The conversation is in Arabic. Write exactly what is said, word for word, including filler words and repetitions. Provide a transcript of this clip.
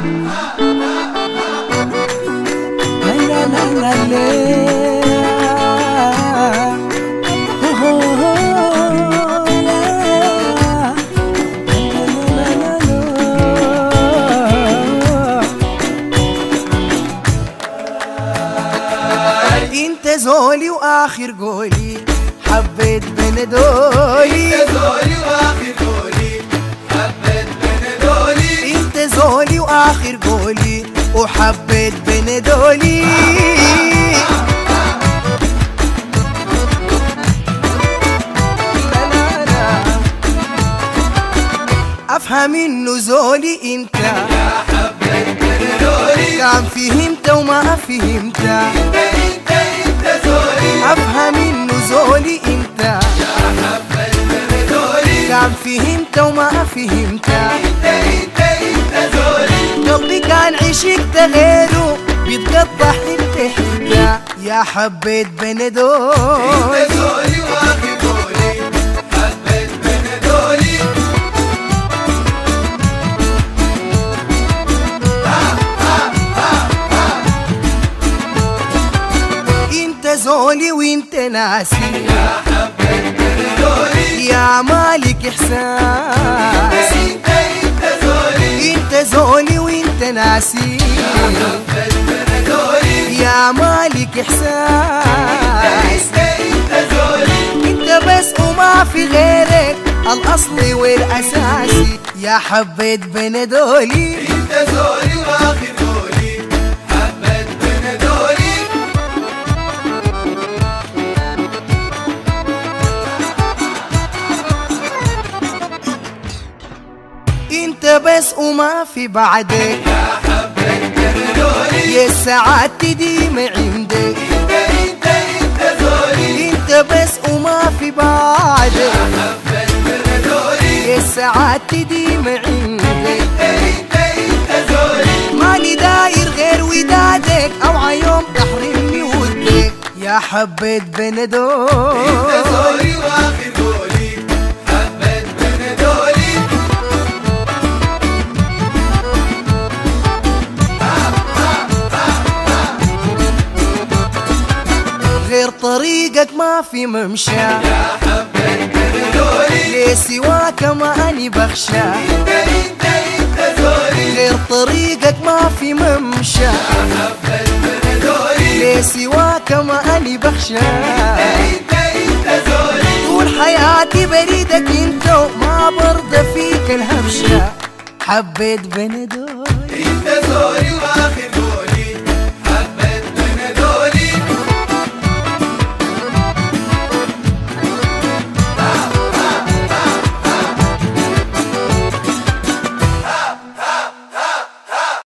لا لا لا لا انت زولي واخر قولي حبيت بندولي. انت زولي واخر قولي حبيت بندولي. انت زولي واخر قولي وحبيت بندولي. افهم انه زولي انت يا حبيت بندولي. كان فهمت وما فهمت. انت انت انت زولي. افهم انه زولي انت يا حبيت بندولي. كان فهمت وما فهمت. انت انت انت زولي. قلبي كان عشقت غيره بيتقطع حتة حتة. يا حبيت بندولي. انت زولي واخر قولي حبيت بندولي. انت زولي وانت ناسي. يا حبيت بندولي. يا مالك احساس. انت انت زولي. انت زولي وانت ناسي. حبيت بندولي. يا مالك احساس. انت انت زولي. انت بس وما في غيرك الاصلي والاساسي. يا حبيت بندولي. انت زولي واخر قولي حبيت بندولي. انت بس وما في بعدك. يا حبيت بندولي. يا سعادتي ديما عندك. انت انت انت زولي. انت بس وما في بعدك. حبيت بندولي. يا سعادتي ديما عندك. انت انت زولي. مالي داير غير ودادك او عيوم تحرمني ودك. يا حبيت بندولي. انت زولي واخر قولي حبيت بندولي. غير طريقك ما في ممشى. يا حبيت بندولي. ليه سواك ما اني بخشى. انت انت انت زولي. غير طريقك ما في ممشى. حبيت بندولي. ليه سواك ما اني بخشى. انت انت زولي. طول حياتي بريدك انت وما برضى فيك الهبشة. حبيت بندولي. انت زولي واخر